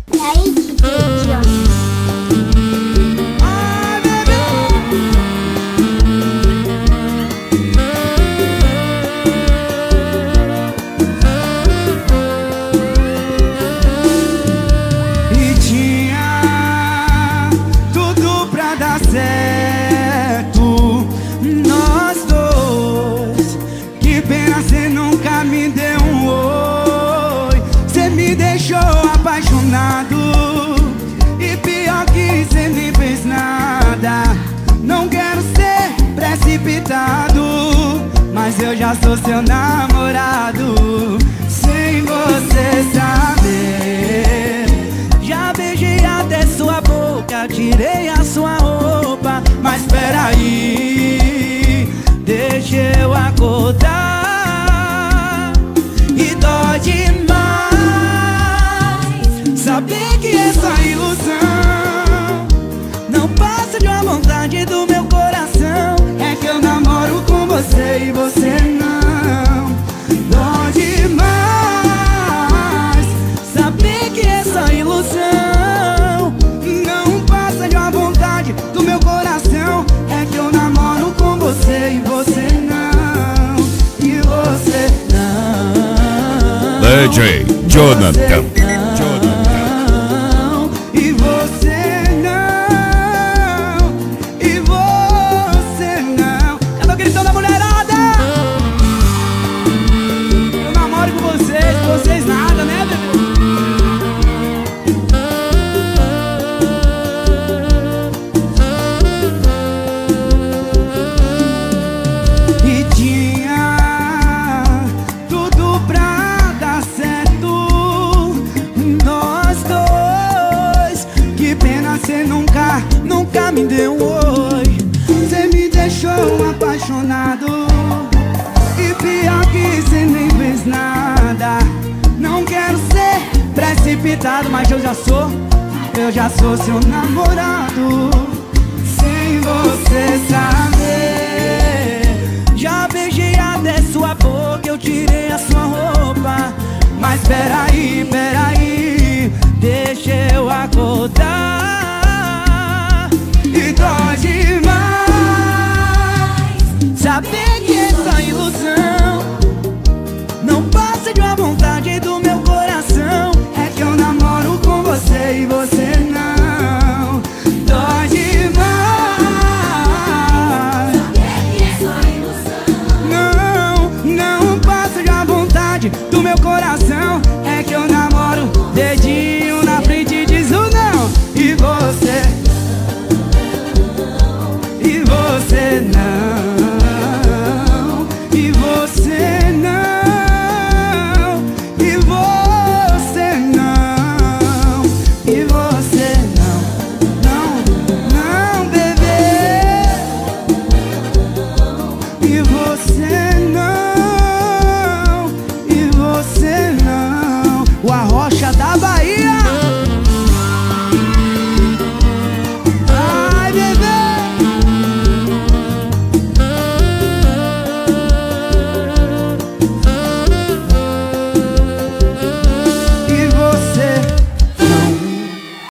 E aí, DJ Johnny? Certo, nós dois. Que pena cê nunca me deu um oi. Cê me deixou apaixonado. E pior que cê nem fez nada. Não quero ser precipitado, mas eu já sou seu namorado. Sem você saber. Já beijei até sua boca, tirei a sua roupa. Mas peraí, deixa eu acordar. E dói demais saber que essa ilusão não passa de uma vontade do meu coração. É que eu namoro com você e você não. Dói demais saber que essa ilusão não passa de uma vontade do meu coração. É que eu namoro com você e você não. E você não. DJ Jonathan. E você não. E você não. Cadê o gritão da mulherada? Eu namoro com vocês nada, né, bebê? E tinha tudo pra dar certo, nós dois. Que pena cê nunca me deu um oi. Cê me deixou apaixonado. E pior que cê nem fez nada. Não quero ser precipitado, mas eu já sou seu namorado. Sem você saber. Já beijei até sua boca, eu tirei a sua roupa. Mas peraí, deixa eu acordar. E dói demais saber que essa ilusão não passa de uma vontade do meu coração. É que eu namoro com você e você não. Dói demais saber que essa ilusão não passa de uma vontade do meu coração. É que eu namoro, dedinho na frente diz o não. E você não. E você não. E você não. E você não. Não, bebê. E você